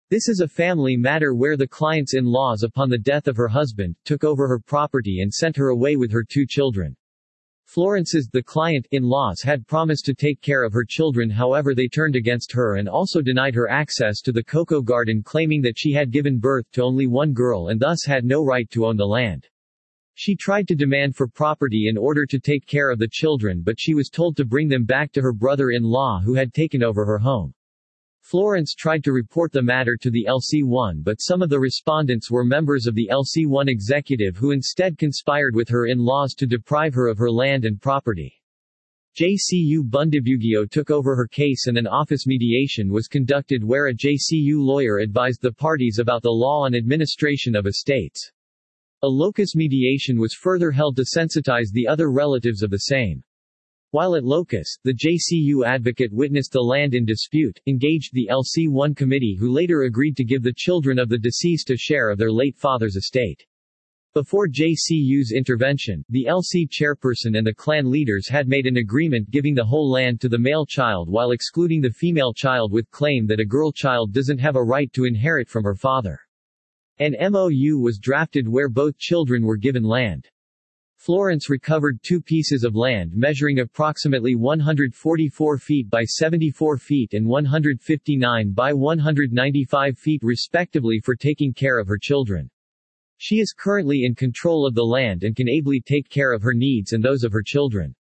This is a family matter where the client's in-laws, upon the death of her husband, took over her property and sent her away with her 2 children. Florence's, the client, in-laws had promised to take care of her children, however they turned against her and also denied her access to the cocoa garden, claiming that she had given birth to only 1 girl and thus had no right to own the land. She tried to demand for property in order to take care of the children, but she was told to bring them back to her brother-in-law who had taken over her home. Florence tried to report the matter to the LC1, but some of the respondents were members of the LC1 executive who instead conspired with her in-laws to deprive her of her land and property. JCU Bundibugyo took over her case and an office mediation was conducted where a JCU lawyer advised the parties about the law on administration of estates. A locus mediation was further held to sensitize the other relatives of the same. While at locus, the JCU advocate witnessed the land in dispute, engaged the LC1 committee who later agreed to give the children of the deceased a share of their late father's estate. Before JCU's intervention, the LC chairperson and the clan leaders had made an agreement giving the whole land to the male child while excluding the female child with claim that a girl child doesn't have a right to inherit from her father. An MOU was drafted where both children were given land. Florence recovered 2 pieces of land measuring approximately 144 feet by 74 feet and 159 by 195 feet respectively for taking care of her children. She is currently in control of the land and can ably take care of her needs and those of her children.